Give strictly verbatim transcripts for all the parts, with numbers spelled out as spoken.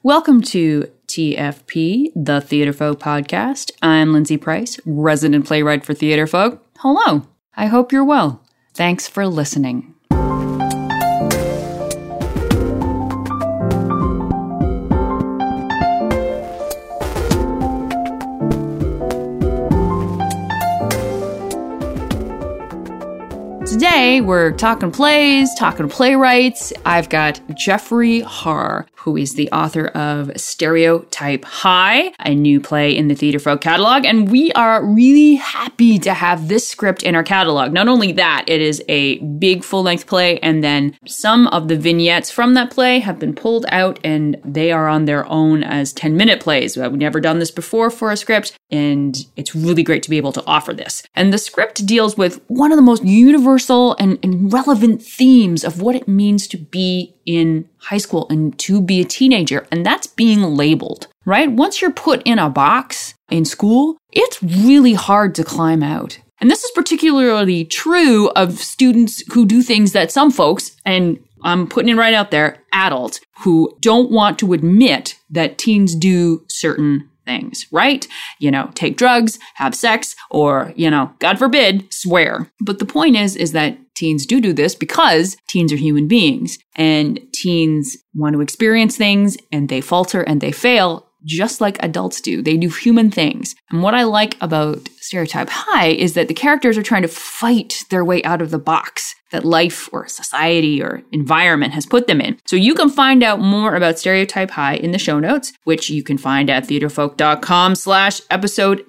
Welcome to T F P, the Theatre Folk podcast. I'm Lindsay Price, resident playwright for Theatre Folk. Hello. I hope you're well. Thanks for listening. Today, we're talking plays, talking playwrights. I've got Jeffrey Haar, who is the author of Stereotype High, a new play in the Theatre Folk catalog, and we are really happy to have this script in our catalog. Not only that, it is a big full-length play, and then some of the vignettes from that play have been pulled out, and they are on their own as ten-minute plays. We've never done this before for a script, and it's really great to be able to offer this. And the script deals with one of the most universal And, and relevant themes of what it means to be in high school and to be a teenager, and that's being labeled, right? Once you're put in a box in school, it's really hard to climb out. And this is particularly true of students who do things that some folks, and I'm putting it right out there, adults, who don't want to admit that teens do certain things, right? You know, take drugs, have sex, or, you know, God forbid, swear. But the point is, is that teens do do this because teens are human beings, and teens want to experience things, and they falter and they fail just like adults do. They do human things. And what I like about Stereotype High is that the characters are trying to fight their way out of the box that life or society or environment has put them in. So you can find out more about Stereotype High in the show notes, which you can find at theatrefolk.com slash episode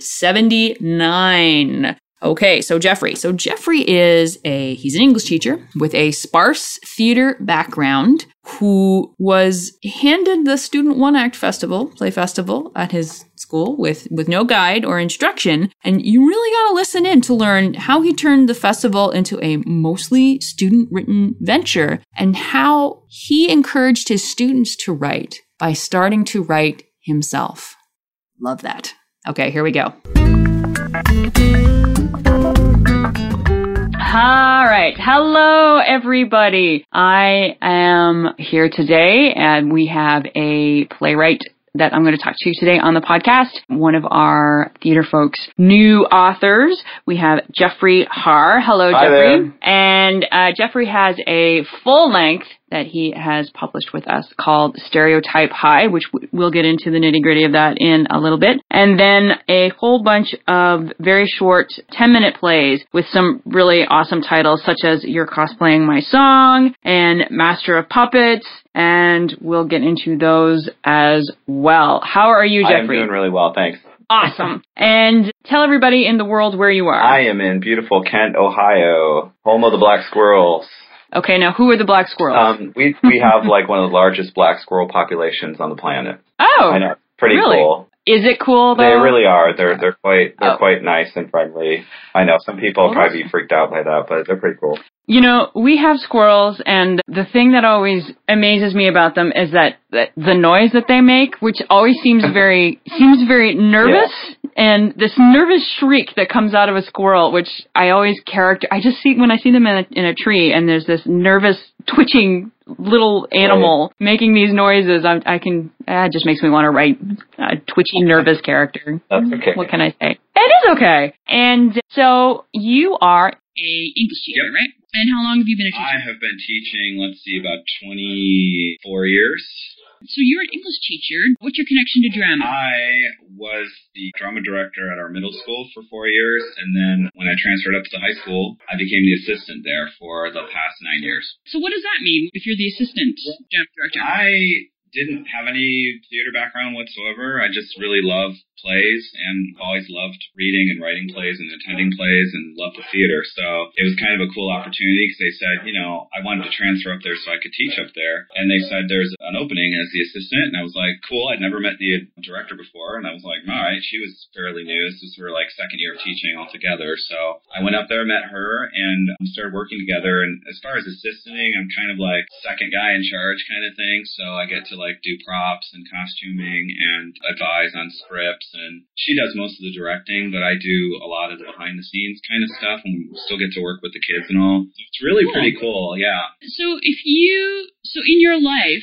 79. Okay, so Jeffrey. So Jeffrey is a, he's an English teacher with a sparse theater background who was handed the Student One Act Festival, play festival at his school with, with no guide or instruction. And you really got to listen in to learn how he turned the festival into a mostly student-written venture and how he encouraged his students to write by starting to write himself. Love that. Okay, here we go. All right. Hello, everybody. I am here today, and we have a playwright that I'm going to talk to today on the podcast. One of our Theatre Folks' new authors. We have Jeffrey Haar. Hello, Hi Jeffrey. there. And uh, Jeffrey has a full length that he has published with us called Stereotype High, which w- we'll get into the nitty-gritty of that in a little bit. And then a whole bunch of very short ten-minute plays with some really awesome titles, such as You're Cosplaying My Song and Master of Puppets, and we'll get into those as well. How are you, Jeffrey? I'm doing really well, thanks. Awesome. And tell everybody in the world where you are. I am in beautiful Kent, Ohio, home of the black squirrels. Okay, now who are the black squirrels? Um, we we have like one of the largest black squirrel populations on the planet. Oh, I know, pretty really? cool. Is it cool though? They really are. They're they're quite they're Oh. quite nice and friendly. I know some people will Well, probably be freaked out by that, but they're pretty cool. You know, we have squirrels, and the thing that always amazes me about them is that, that the noise that they make, which always seems very seems very nervous, yeah. And this nervous shriek that comes out of a squirrel, which I always character. I just see when I see them in a, in a tree, and there's this nervous twitching little animal right. making these noises. I, I can. It just makes me want to write a twitchy, nervous character. That's okay. What can I say? It is okay. And so you are a English teacher, yep. Right? And how long have you been a teacher? I have been teaching, let's see, about twenty-four years. So you're an English teacher. What's your connection to drama? I was the drama director at our middle school for four years, and then when I transferred up to high school, I became the assistant there for the past nine years. So what does that mean if you're the assistant drama director? I didn't have any theater background whatsoever. I just really love plays and always loved reading and writing plays and attending plays and loved the theater. So it was kind of a cool opportunity because they said, you know, I wanted to transfer up there so I could teach up there. And they said there's an opening as the assistant. And I was like, cool. I'd never met the director before. And I was like, all right. She was fairly new. This was her like second year of teaching altogether. So I went up there, met her, and we started working together. And as far as assisting, I'm kind of like second guy in charge kind of thing. So I get to like do props and costuming and advise on scripts. And she does most of the directing, but I do a lot of the behind the scenes kind of stuff, and we still get to work with the kids and all. So it's really cool. pretty cool, yeah. So if you, so in your life,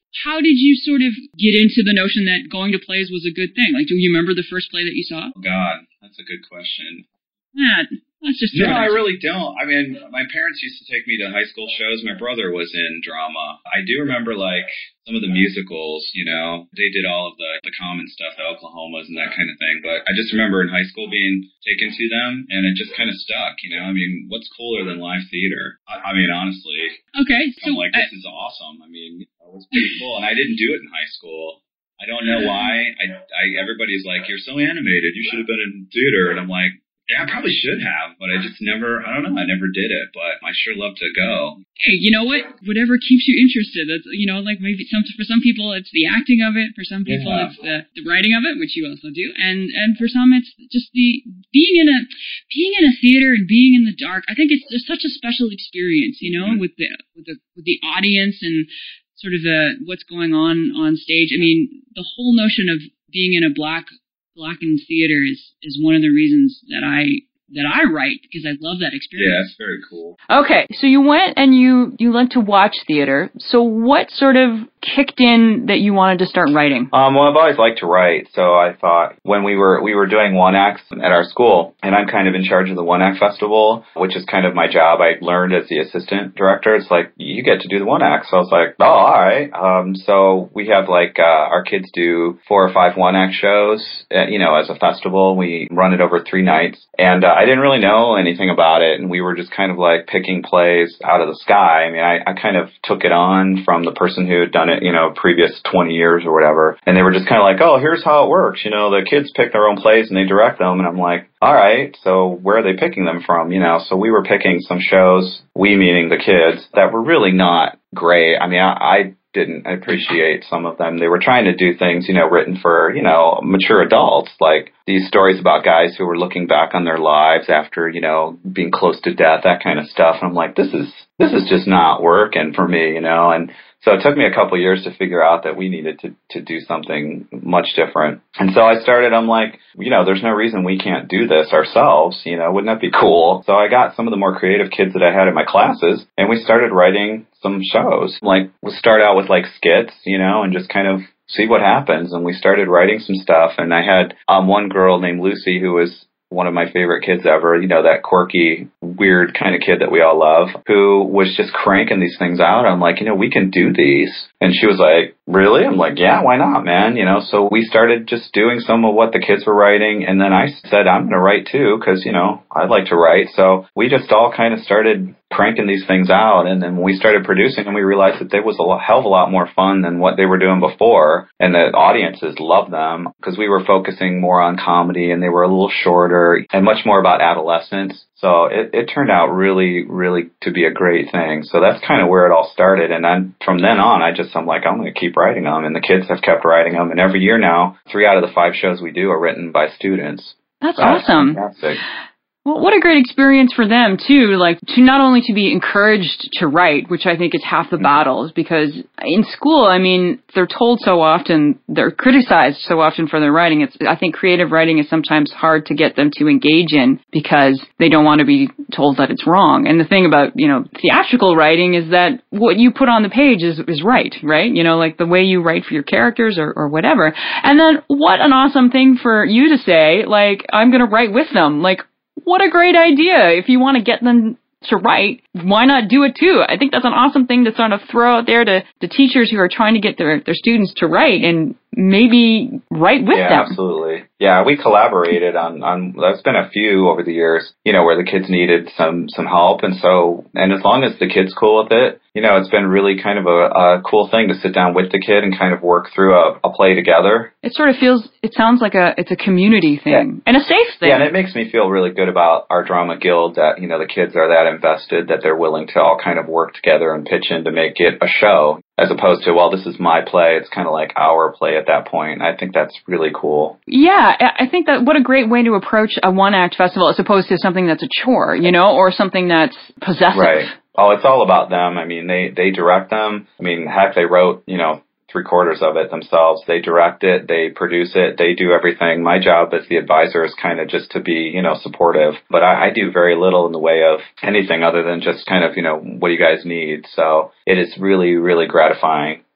how did you sort of get into the notion that going to plays was a good thing? Like, do you remember the first play that you saw? Oh, God, that's a good question. Yeah, let's just No, I really don't. I mean, my parents used to take me to high school shows. My brother was in drama. I do remember, like, some of the musicals, you know. They did all of the, the common stuff, the Oklahomas and that kind of thing. But I just remember in high school being taken to them, and it just kind of stuck, you know. I mean, what's cooler than live theater? I, I mean, honestly. Okay. So I'm like, this I, is awesome. I mean, it was pretty cool. And I didn't do it in high school. I don't know why. I, I everybody's like, you're so animated. You should have been in theater. And I'm like, yeah, I probably should have, but I just never, I don't know, I never did it, but I sure love to go. Hey, you know what? Whatever keeps you interested. That's, you know, like maybe some, for some people it's the acting of it, for some people yeah. it's the, the writing of it, which you also do, and, and for some it's just the, being in a, being in a theater and being in the dark. I think it's just such a special experience, you know, mm-hmm. with the, with the, with the audience and sort of the, what's going on on stage. I mean, the whole notion of being in a black Blackened theater is, is one of the reasons that I that I write, because I love that experience. Yeah, it's very cool. Okay, so you went and you, you went to watch theater. So what sort of kicked in that you wanted to start writing? Um, well, I've always liked to write, so I thought when we were we were doing one acts at our school, and I'm kind of in charge of the one act festival, which is kind of my job. I learned as the assistant director. It's like, you get to do the one act. So I was like, oh, all right. Um, so we have like uh, our kids do four or five one act shows, uh, you know, as a festival. We run it over three nights, and uh, I didn't really know anything about it, and we were just kind of like picking plays out of the sky. I mean, I, I kind of took it on from the person who had done it, you know, previous twenty years or whatever, and they were just kind of like, oh, here's how it works. You know, the kids pick their own plays and they direct them, and I'm like, all right, so where are they picking them from? You know, so we were picking some shows, we meaning the kids, that were really not great. I mean, I, I didn't appreciate some of them. They were trying to do things, you know, written for, you know, mature adults, like these stories about guys who were looking back on their lives after, you know, being close to death, that kind of stuff. And I'm like, this is, this is just not working for me, you know, and so it took me a couple of years to figure out that we needed to, to do something much different. And so I started, I'm like, you know, there's no reason we can't do this ourselves, you know, wouldn't that be cool? So I got some of the more creative kids that I had in my classes, and we started writing some shows. Like, we'll start out with like skits, you know, and just kind of see what happens. And we started writing some stuff, and I had um, one girl named Lucy who was one of my favorite kids ever, you know, that quirky, weird kind of kid that we all love, who was just cranking these things out. I'm like, you know, we can do these. And she was like, really? I'm like, yeah, why not, man? You know, so we started just doing some of what the kids were writing. And then I said, I'm going to write too, because, you know, I like to write. So we just all kind of started cranking these things out. And then when we started producing them, we realized that they was a lot, hell of a lot more fun than what they were doing before. And the audiences loved them because we were focusing more on comedy, and they were a little shorter and much more about adolescence. So it, it turned out really, really to be a great thing. So that's kind of where it all started. And then from then on, I just, I'm like, I'm going to keep writing them. And the kids have kept writing them. And every year now, three out of the five shows we do are written by students. That's so awesome. That's fantastic. Well, what a great experience for them, too, like, to not only to be encouraged to write, which I think is half the battle, is because in school, I mean, they're told so often, they're criticized so often for their writing. It's, I think creative writing is sometimes hard to get them to engage in because they don't want to be told that it's wrong. And the thing about, you know, theatrical writing is that what you put on the page is, is right, right? You know, like the way you write for your characters or, or whatever. And then what an awesome thing for you to say, like, I'm going to write with them. Like, what a great idea. If you want to get them to write, why not do it too? I think that's an awesome thing to sort of throw out there to the teachers who are trying to get their, their students to write and maybe write with yeah, them. Absolutely. Yeah, we collaborated on, on, there's been a few over the years, you know, where the kids needed some, some help. And so, and as long as the kid's cool with it, you know, it's been really kind of a, a cool thing to sit down with the kid and kind of work through a, a play together. It sort of feels, it sounds like a, it's a community thing yeah. and a safe thing. Yeah, and it makes me feel really good about our drama guild that, you know, the kids are that invested that they're willing to all kind of work together and pitch in to make it a show, as opposed to, well, this is my play. It's kind of like our play at that point. I think that's really cool. Yeah, I think that what a great way to approach a one-act festival as opposed to something that's a chore, you know, or something that's possessive. Right. Oh, it's all about them. I mean, they, they direct them. I mean, heck, they wrote, you know, three quarters of it themselves. They direct it. They produce it. They do everything. My job as the advisor is kind of just to be, you know, supportive. But I, I do very little in the way of anything other than just kind of, you know, what do you guys need? So it is really, really gratifying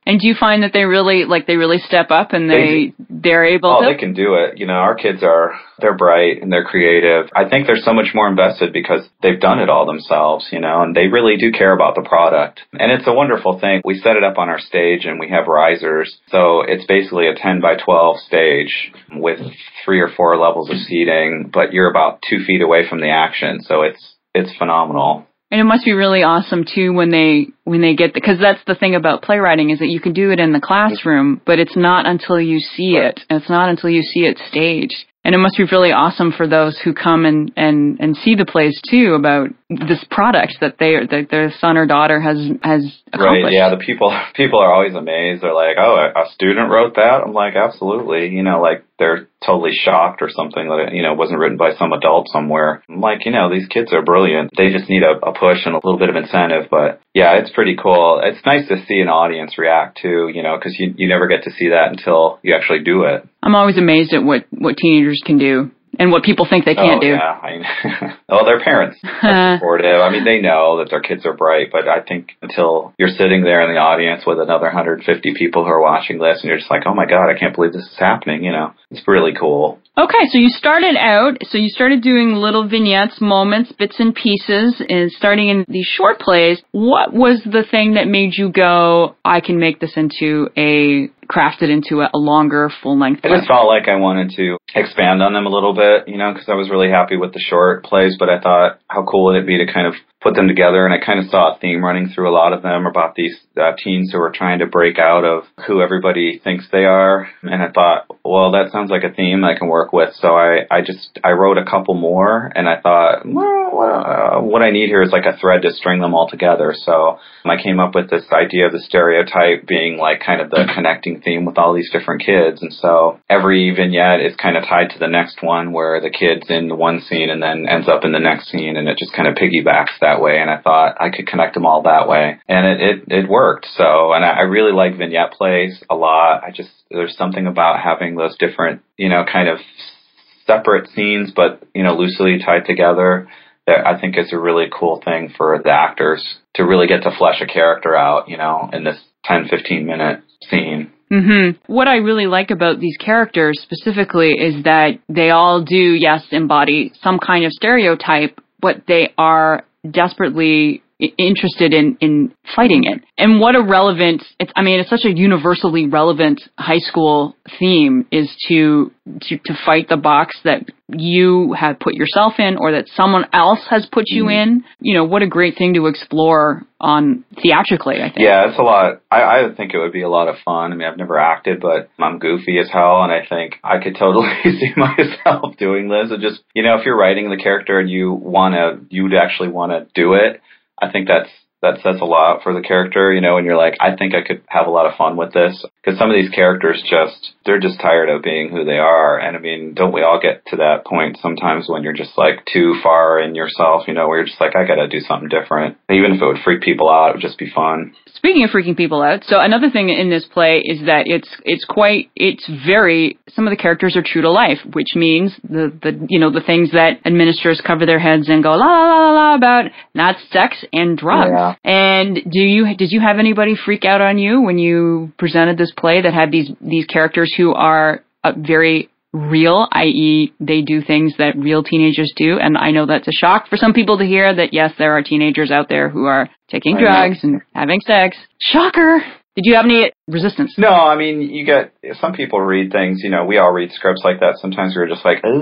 And do you find that they really, like, they really step up and they, they they're able oh, to? Oh, they can do it. You know, our kids are, they're bright and they're creative. I think they're so much more invested because they've done it all themselves, you know, and they really do care about the product. And it's a wonderful thing. We set it up on our stage and we have risers. So it's basically a ten by twelve stage with three or four levels of seating, but you're about two feet away from the action. So it's, it's phenomenal. And it must be really awesome, too, when they when they get, because that's the thing about playwriting is that you can do it in the classroom, but it's not until you see it. It's not until you see it staged. And it must be really awesome for those who come and, and, and see the plays, too, about this product that they that their son or daughter has has accomplished. Right, yeah, the people people are always amazed. They're like, oh, a student wrote that? I'm like, absolutely. You know, like they're totally shocked or something that it, you know, wasn't written by some adult somewhere. I'm like, you know, these kids are brilliant. They just need a, a push and a little bit of incentive. But yeah, it's pretty cool. It's nice to see an audience react too, you know, because you, you never get to see that until you actually do it. I'm always amazed at what, what teenagers can do. And what people think they can't oh, do. Yeah, I mean, well, their parents are supportive. I mean, they know that their kids are bright, but I think until you're sitting there in the audience with another one hundred fifty people who are watching this, and you're just like, oh my God, I can't believe this is happening, you know, it's really cool. Okay, so you started out, so you started doing little vignettes, moments, bits and pieces, and starting in these short plays. What was the thing that made you go, I can make this into a, crafted into a, a longer, full-length play? I just felt like I wanted to expand on them a little bit, you know, because I was really happy with the short plays, but I thought, how cool would it be to kind of put them together? And I kind of saw a theme running through a lot of them about these uh, teens who are trying to break out of who everybody thinks they are. And I thought, well, that sounds like a theme I can work with. So I, I just, I wrote a couple more, and I thought, well, uh, what I need here is like a thread to string them all together. So I came up with this idea of the stereotype being like kind of the connecting theme with all these different kids. And so every vignette is kind of tied to the next one, where the kid's in the one scene and then ends up in the next scene, and it just kind of piggybacks that way. And I thought I could connect them all that way, and it, it, it worked. So, and I, I really like vignette plays a lot. I just, there's something about having those different, you know, kind of separate scenes, but, you know, loosely tied together, that I think is a really cool thing for the actors to really get to flesh a character out, you know, in this ten, fifteen minute scene. Mm-hmm. What I really like about these characters specifically is that they all do, yes, embody some kind of stereotype, but they are desperately interested in, in fighting it. And what a relevant, it's, I mean, it's such a universally relevant high school theme is to, to, to fight the box that you have put yourself in or that someone else has put you mm-hmm. in. You know, what a great thing to explore on theatrically, I think. Yeah, it's a lot. I, I think it would be a lot of fun. I mean, I've never acted, but I'm goofy as hell, and I think I could totally see myself doing this. It just, you know, if you're writing the character and you want to, you'd actually want to do it, I think that's that says a lot for the character, you know, and you're like, I think I could have a lot of fun with this. Because some of these characters just, they're just tired of being who they are. And I mean, don't we all get to that point sometimes when you're just like too far in yourself, you know, where you're just like, I got to do something different. Even if it would freak people out, it would just be fun. Speaking of freaking people out, so another thing in this play is that it's it's quite, it's very, some of the characters are true to life, which means the, the you know, the things that administrators cover their heads and go la la la la la about, not sex and drugs. Yeah. And do you did you have anybody freak out on you when you presented this play that had these these characters who are uh, very real, that is they do things that real teenagers do? And I know that's a shock for some people to hear that, yes, there are teenagers out there who are taking drugs and having sex. Shocker! Did you have any resistance? No, I mean, you get, some people read things, you know, we all read scripts like that. Sometimes we're just like,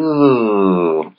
ooh,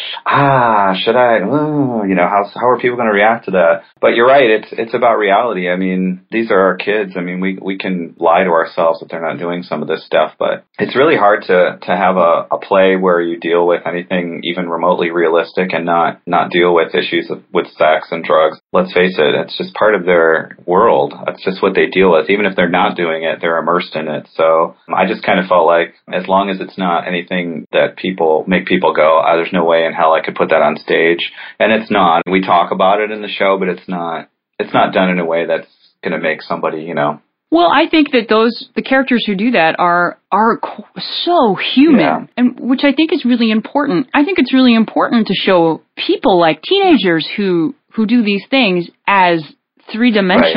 ah, should I, ooh, you know, how how are people going to react to that? But you're right, it's it's about reality. I mean, these are our kids. I mean, we, we can lie to ourselves that they're not doing some of this stuff, but it's really hard to, to have a, a play where you deal with anything even remotely realistic and not, not deal with issues of, with sex and drugs. Let's face it, it's just part of their world. That's just what they deal with. Even if they're not doing it, they're immersed in it. So I just kind of felt like as long as it's not anything that people make people go, oh, there's no way in hell I could put that on stage. And it's not. We talk about it in the show, but it's not, it's not done in a way that's going to make somebody, you know. Well, I think that those, the characters who do that are, are so human, yeah. and which I think is really important. I think it's really important to show people like teenagers who, who do these things as three-dimensional. Right, right.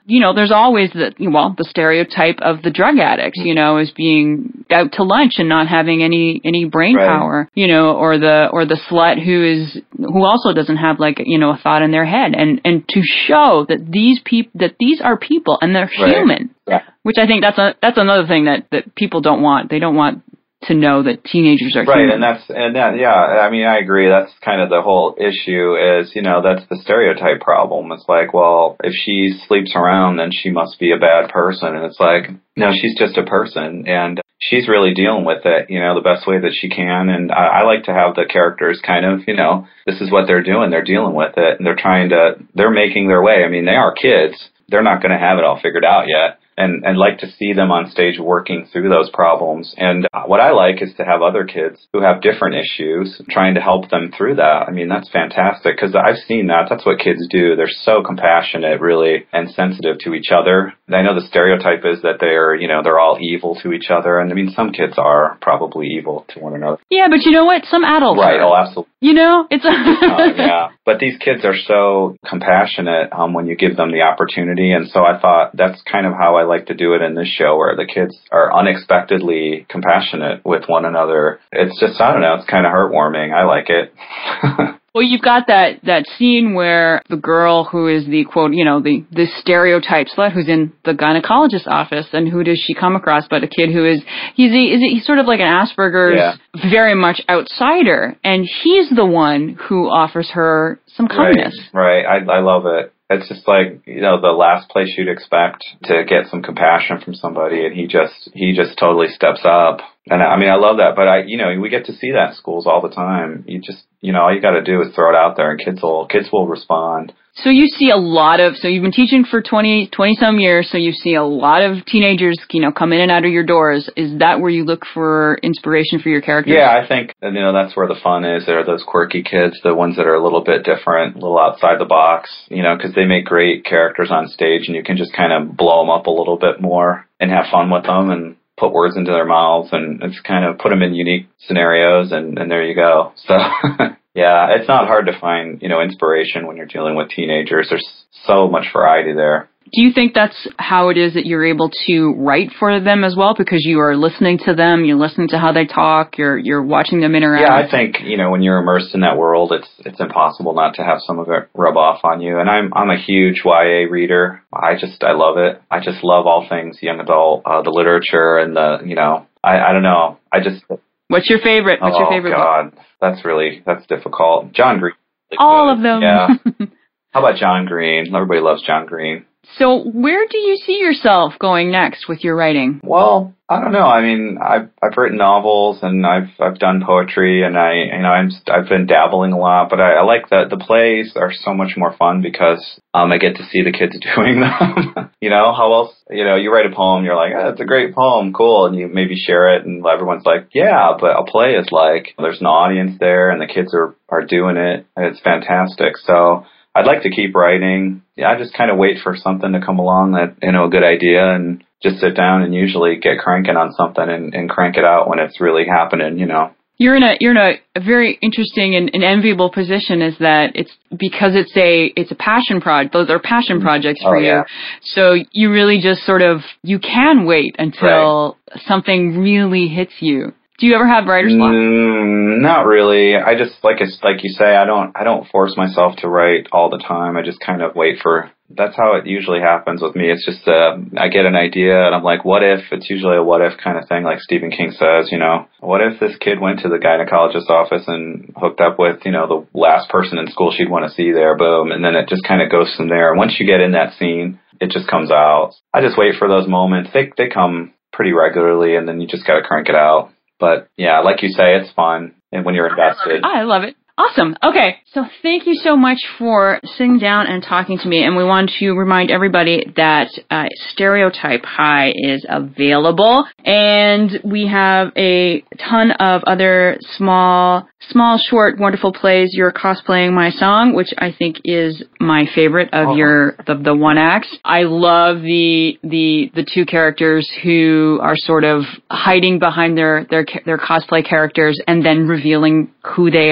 you know, there's always the, well, the stereotype of the drug addict, you know, as being out to lunch and not having any, any brain right. power, you know, or the, or the slut who is, who also doesn't have like, you know, a thought in their head. And, and to show that these people, that these are people and they're right. human, yeah. which I think that's a, that's another thing that, that people don't want. They don't want to know that teenagers are right, human. and that's and that yeah. I mean, I agree. That's kind of the whole issue. Is you know that's the stereotype problem. It's like, well, if she sleeps around, then she must be a bad person, and it's like, no, she's just a person, and she's really dealing with it, you know, the best way that she can. And I, I like to have the characters kind of, you know, this is what they're doing. They're dealing with it, and they're trying to, they're making their way. I mean, they are kids. They're not going to have it all figured out yet. And, and like to see them on stage working through those problems. And what I like is to have other kids who have different issues trying to help them through that. I mean, that's fantastic because I've seen that. That's what kids do. They're so compassionate, really, and sensitive to each other. And I know the stereotype is that they're, you know, they're all evil to each other. And I mean, some kids are probably evil to one another. Yeah, but you know what? Some adults Right, are. oh, absolutely. You know, it's a uh, yeah. But these kids are so compassionate um, when you give them the opportunity. And so I thought that's kind of how I like to do it in this show, where the kids are unexpectedly compassionate with one another. It's just, I don't know, it's kind of heartwarming. I like it. Well, you've got that, that scene where the girl who is the, quote, you know, the, the stereotype slut who's in the gynecologist's office, and who does she come across but a kid who is, he's a, is a, he's sort of like an Asperger's, yeah. very much outsider, and he's the one who offers her some kindness. Right, right. I, I love it. It's just like, you know, the last place you'd expect to get some compassion from somebody, and he just, he just totally steps up. And I mean, I love that, but I, you know, we get to see that in schools all the time. You just, you know, all you got to do is throw it out there, and kids will, kids will respond. So you see a lot of, so you've been teaching for twenty, twenty some years, so you see a lot of teenagers, you know, come in and out of your doors. Is that where you look for inspiration for your characters? Yeah, I think, you know, that's where the fun is. There are those quirky kids, the ones that are a little bit different, a little outside the box, you know, because they make great characters on stage, and you can just kind of blow them up a little bit more and have fun with them and put words into their mouths, and it's kind of put them in unique scenarios, and, and there you go. So, yeah, it's not hard to find, you know, inspiration when you're dealing with teenagers. There's so much variety there. Do you think that's how it is that you're able to write for them as well? Because you are listening to them, you're listening to how they talk, you're you're watching them interact. Yeah, I think, you know, when you're immersed in that world, it's it's impossible not to have some of it rub off on you. And I'm I'm a huge Y A reader. I just I love it. I just love all things young adult, uh, the literature and the, you know, I I don't know. I just. What's your favorite? What's oh, your favorite? Oh God, book? That's really that's difficult. John Green. All of them. Yeah. How about John Green? Everybody loves John Green. So where do you see yourself going next with your writing? Well, I don't know. I mean, I've I've written novels, and I've I've done poetry, and I you know I'm I've been dabbling a lot, but I, I like that the plays are so much more fun because um I get to see the kids doing them. You know, how else? You know, you write a poem, you're like, oh, it's a great poem, cool, and you maybe share it, and everyone's like, yeah, but a play is like there's an audience there, and the kids are are doing it, and it's fantastic. So I'd like to keep writing. Yeah, I just kind of wait for something to come along that, you know, a good idea, and just sit down and usually get cranking on something and, and crank it out when it's really happening, you know. You're in a you're in a, a very interesting and, and enviable position, is that it's because it's a it's a passion project. Those are passion projects for oh, you. Yeah. So you really just sort of you can wait until right. something really hits you. Do you ever have writer's block? Mm, not really. I just like it's like you say. I don't. I don't force myself to write all the time. I just kind of wait for. That's how it usually happens with me. It's just uh, I get an idea and I'm like, what if? It's usually a what if kind of thing, like Stephen King says. You know, what if this kid went to the gynecologist's office and hooked up with, you know, the last person in school she'd want to see there. Boom, and then it just kind of goes from there. Once you get in that scene, it just comes out. I just wait for those moments. They they come pretty regularly, and then you just got to crank it out. But, yeah, like you say, it's fun and when you're invested. I love it. Awesome. Okay. So thank you so much for sitting down and talking to me. And we want to remind everybody that uh, Stereotype High is available. And we have a ton of other small, small, short, wonderful plays. You're cosplaying my song, which I think is my favorite of oh. your the, the one acts. I love the the the two characters who are sort of hiding behind their their their cosplay characters and then revealing who they are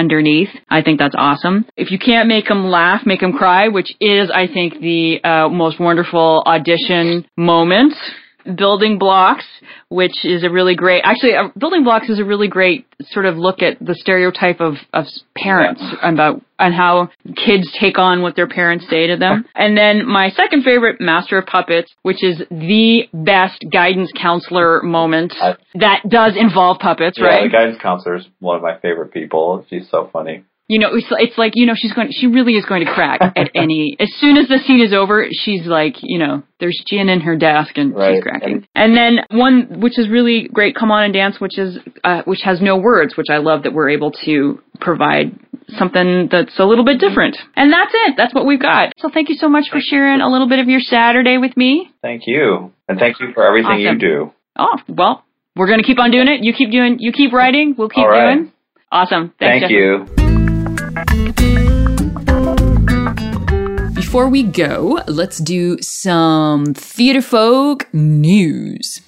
underneath. I think that's awesome. If you can't make them laugh, make them cry, which is, I think, the uh, most wonderful audition moment. Building Blocks, which is a really great, actually, uh, Building Blocks is a really great sort of look at the stereotype of, of parents yeah. about and how kids take on what their parents say to them. And then my second favorite, Master of Puppets, which is the best guidance counselor moment I, that does involve puppets, yeah, right? The guidance counselor is one of my favorite people. She's so funny. You know, it's, it's like, you know, she's going, she really is going to crack at any, as soon as the scene is over, she's like, you know, there's gin in her desk and right. she's cracking. And then one, which is really great, Come On and Dance, which is, uh, which has no words, which I love that we're able to provide something that's a little bit different. And that's it. That's what we've got. So thank you so much for sharing a little bit of your Saturday with me. Thank you. And thank you for everything awesome. you do. Oh, well, we're going to keep on doing it. You keep doing, you keep writing. We'll keep All right. doing. Awesome. Thanks, Thank Jeff. you. Before we go, let's do some Theatre Folk news.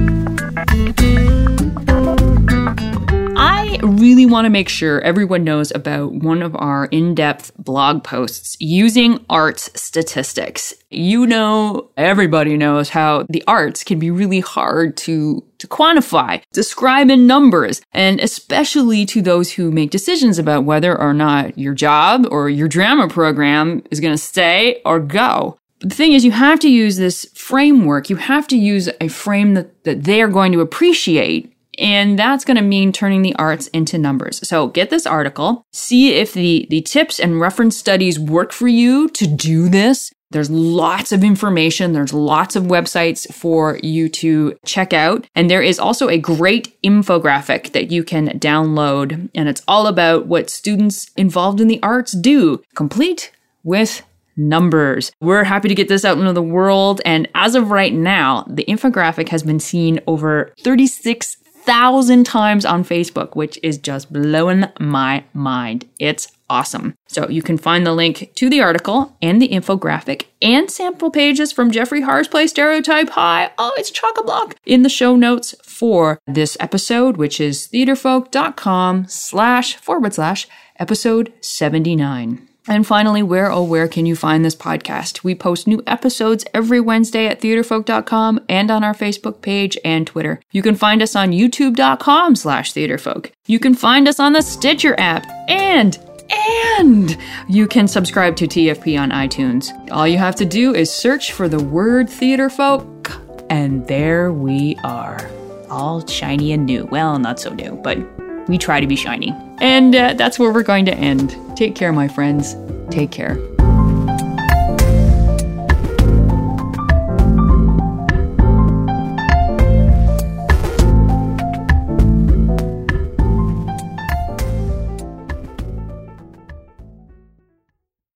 I really want to make sure everyone knows about one of our in-depth blog posts using arts statistics. You know, everybody knows how the arts can be really hard to, to quantify, describe in numbers, and especially to those who make decisions about whether or not your job or your drama program is going to stay or go. The thing is, you have to use this framework. You have to use a frame that, that they are going to appreciate. And that's going to mean turning the arts into numbers. So get this article, see if the, the tips and reference studies work for you to do this. There's lots of information. There's lots of websites for you to check out. And there is also a great infographic that you can download. And it's all about what students involved in the arts do, complete with numbers. We're happy to get this out into the world. And as of right now, the infographic has been seen over thirty-six thousand times on Facebook, which is just blowing my mind. It's awesome. So you can find the link to the article and the infographic and sample pages from Jeffrey Har's play Stereotype High. Oh, it's chock-a-block in the show notes for this episode, which is theatrefolk.com slash forward slash episode seventy-nine. And finally, where, oh, where can you find this podcast? We post new episodes every Wednesday at theatrefolk dot com and on our Facebook page and Twitter. You can find us on youtube.com slash theatrefolk. You can find us on the Stitcher app and, and you can subscribe to T F P on iTunes. All you have to do is search for the word Theatrefolk, and there we are. All shiny and new. Well, not so new, but we try to be shiny. And uh, that's where we're going to end. Take care, my friends. Take care.